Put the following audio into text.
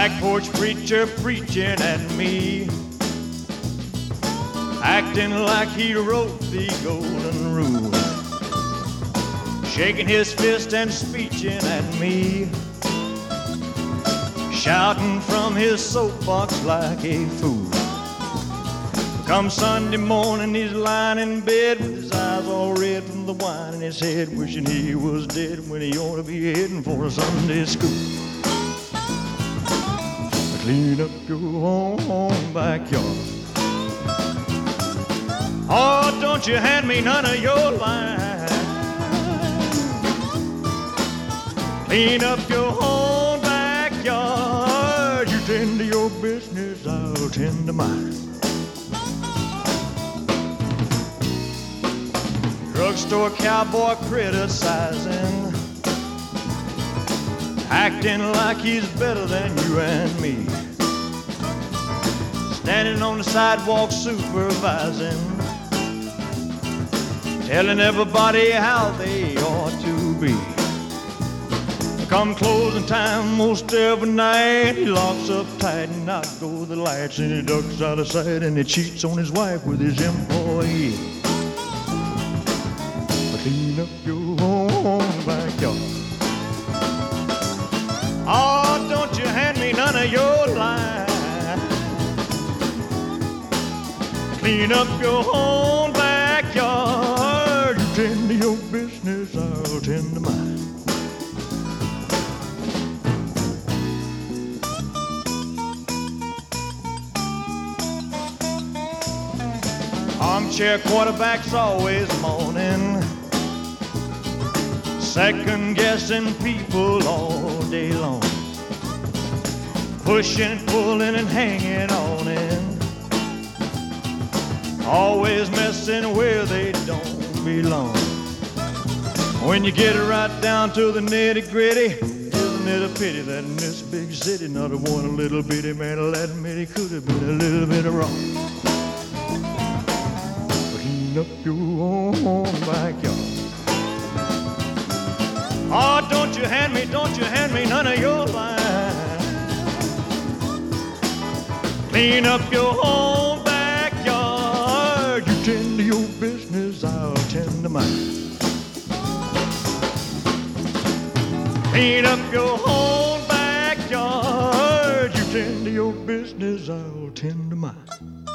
Back porch preacher preaching at me, acting like he wrote the golden rule, shaking his fist and speeching at me, shouting from his soapbox like a fool. Come Sunday morning, he's lying in bed with his eyes all red from the wine in his head, wishing he was dead when he ought to be heading for a Sunday school. Clean up your own backyard. Oh, don't you hand me none of your line. Clean up your own backyard. You tend to your business, I'll tend to mine. Drugstore cowboy criticizing, acting like he's better than you and me, standing on the sidewalk supervising, telling everybody how they ought to be. Come closing time most every night, he locks up tight and out go the lights, and he ducks out of sight and he cheats on his wife with his employee. Clean up your own backyard. Oh, don't you hand me none of your line. Clean up your own backyard. You tend to your business, I'll tend to mine. Armchair quarterback's always moaning, second-guessing people all day long, pushing, pulling, and hanging on in, always messing where they don't belong. When you get it right down to the nitty-gritty, isn't it a pity that in this big city not a one little bitty man will admit he could have been a little bit wrong. Clean up your own backyard. Oh, don't you hand me none of your line. Clean up your own backyard. You tend to your business, I'll tend to mine. Clean up your own backyard. You tend to your business, I'll tend to mine.